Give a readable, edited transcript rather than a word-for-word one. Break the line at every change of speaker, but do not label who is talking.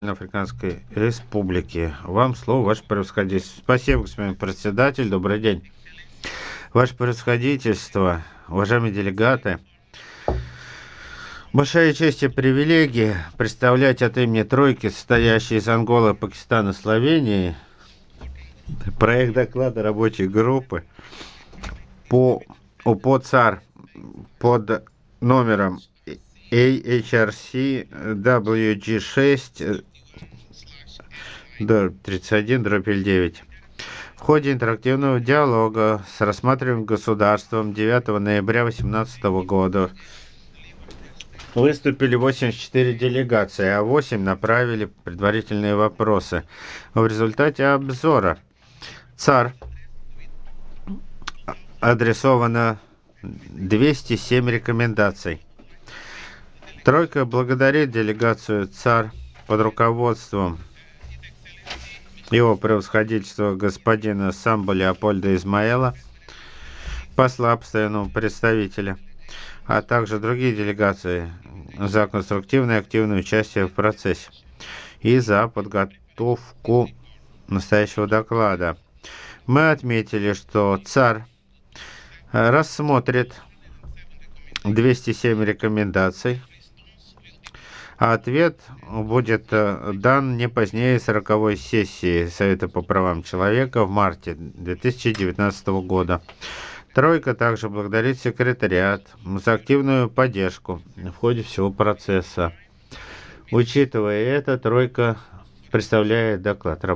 Африканской Республики. Вам слово, ваше превосходительство. Спасибо, господин председатель. Добрый день. Ваше превосходительство, уважаемые делегаты, большая честь и привилегия представлять от имени тройки, состоящей из Анголы, Пакистана, Словении, проект доклада рабочей группы по УПО ЦАР под номером AHRC WG6 31/9. В ходе интерактивного диалога с рассматриваемым государством 9 ноября 2018 года выступили 84 делегации, а 8 направили предварительные вопросы. В результате обзора ЦАР адресовано 207 рекомендаций. Тройка благодарит делегацию ЦАР под руководством его превосходительства господина Самбо Леопольда Измаэла, посла постоянного представителя, а также другие делегации за конструктивное и активное участие в процессе и за подготовку настоящего доклада. Мы отметили, что ЦАР рассмотрит 207 рекомендаций, а ответ будет дан не позднее 40-й сессии Совета по правам человека в марте 2019 года. Тройка также благодарит секретариат за активную поддержку в ходе всего процесса. Учитывая это, тройка представляет доклад.